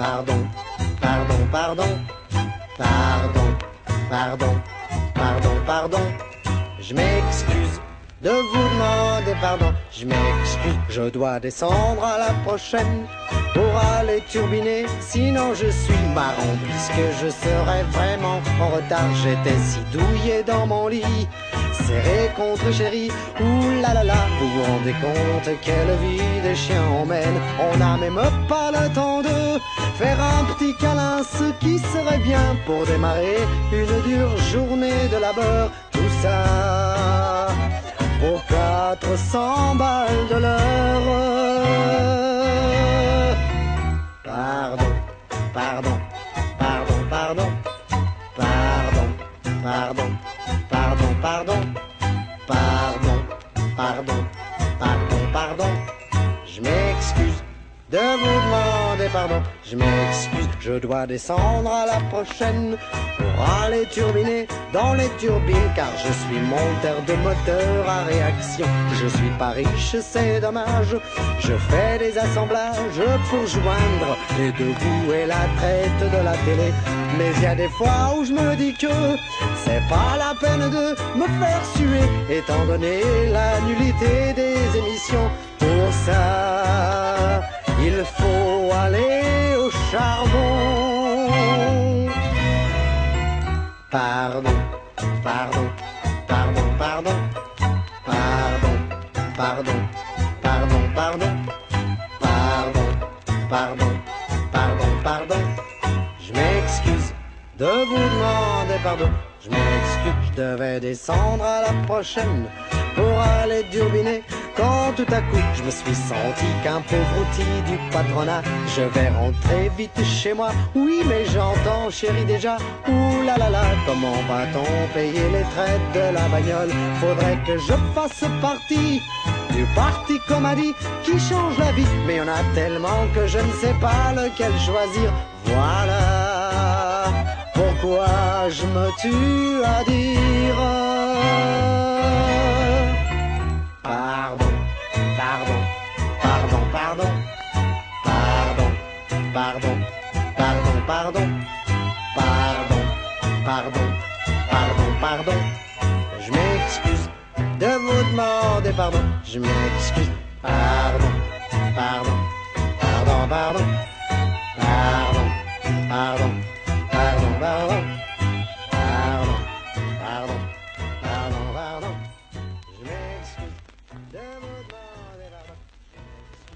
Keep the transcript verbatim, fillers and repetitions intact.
Pardon, pardon, pardon, pardon, pardon, pardon, pardon. Je m'excuse de vous demander pardon. Je m'excuse, je dois descendre à la prochaine pour aller turbiner, sinon je suis marrant puisque je serais vraiment en retard. J'étais si douillet dans mon lit, serré contre chéri, ouh là là là. Vous vous rendez compte quelle vie des chiens on mène. On n'a même pas le temps de faire un petit câlin, ce qui serait bien pour démarrer une dure journée de labeur. Tout ça pour quatre cents balles de l'heure. Pardon, pardon, pardon, pardon, pardon, pardon, pardon, pardon, pardon, pardon, pardon, pardon. Je m'excuse de vous demander pardon. Je m'excuse, je dois descendre à la prochaine pour aller turbiner dans les turbines, car je suis monteur de moteur à réaction. Je suis pas riche, c'est dommage. Je fais des assemblages pour joindre les deux bouts et la traite de la télé. Mais il y a des fois où je me dis que c'est pas la peine de me faire suer, étant donné la nullité des émissions. Pour ça, il faut aller au charbon. Pardon, pardon, pardon, pardon, pardon, pardon, pardon, pardon, pardon, pardon, pardon, pardon. Je m'excuse de vous demander pardon. Je m'excuse, je devais descendre à la prochaine pour aller turbiner, quand tout à coup je me suis senti qu'un pauvre outil du patronat. Je vais rentrer vite chez moi, oui mais j'entends chérie déjà. Ouh là là là, comment va-t-on payer les traites de la bagnole? Faudrait que je fasse partie du parti comme a dit, qui change la vie. Mais y en a tellement que je ne sais pas lequel choisir. Voilà pourquoi je me tue à dire pardon, pardon, pardon, pardon, pardon, pardon, pardon, pardon, pardon, pardon, pardon, pardon. Je m'excuse de vous demander pardon. Je m'excuse, pardon, pardon, pardon, pardon, pardon, pardon, pardon, pardon, pardon, pardon, pardon, pardon. Je m'excuse de vous